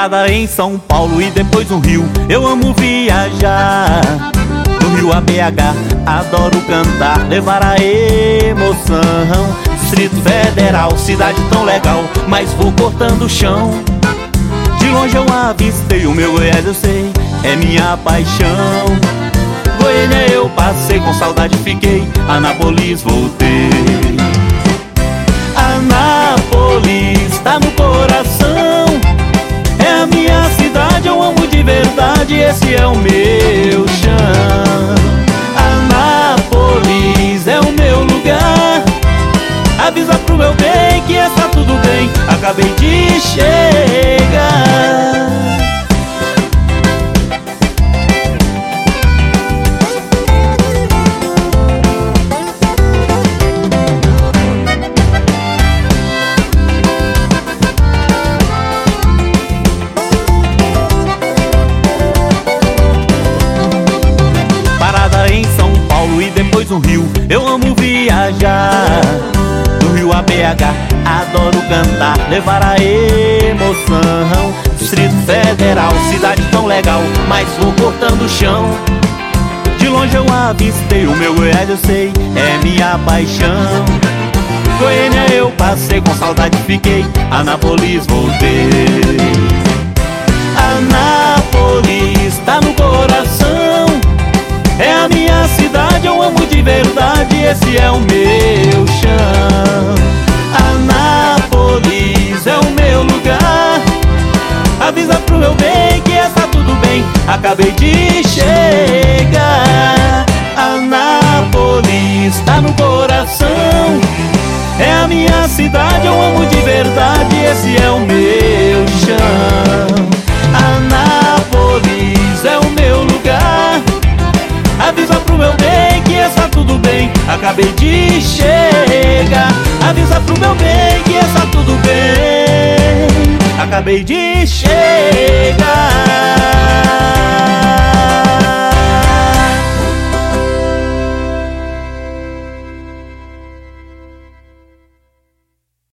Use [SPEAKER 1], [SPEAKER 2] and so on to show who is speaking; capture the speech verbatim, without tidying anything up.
[SPEAKER 1] Parada em São Paulo e depois no Rio, eu amo viajar. Do Rio a B H, adoro cantar, levar a emoção. Distrito Federal, cidade tão legal, mas vou cortando o chão. De longe eu avistei o meu Goiás, eu sei, é minha paixão. Goiânia eu passei, com saudade fiquei, Anápolis voltei. Anápolis tá no coração, é a minha cidade, eu amo de verdade, esse é o meu chão. Anápolis é o meu lugar, avisa pro meu bem que está tudo bem, acabei de chegar. Em São Paulo e depois no Rio, eu amo viajar. Do Rio a B H, adoro cantar, levar a emoção. Distrito Federal, cidade tão legal, mas vou cortando o chão. De longe eu avistei o meu Goiás, eu sei, é minha paixão. Goiânia eu passei, com saudade fiquei, Anápolis voltei. Anápolis tá no coração, é a minha cidade, eu amo de verdade, esse é o meu chão. Anápolis é o meu lugar, avisa pro meu bem que está tudo bem, acabei de chegar. Anápolis tá no coração, é a minha cidade, eu amo de verdade, esse é o meu chão. Anápolis é o meu lugar, avisa pro meu bem que está tudo bem, acabei de chegar. Avisa pro meu bem que está tudo bem, acabei de chegar.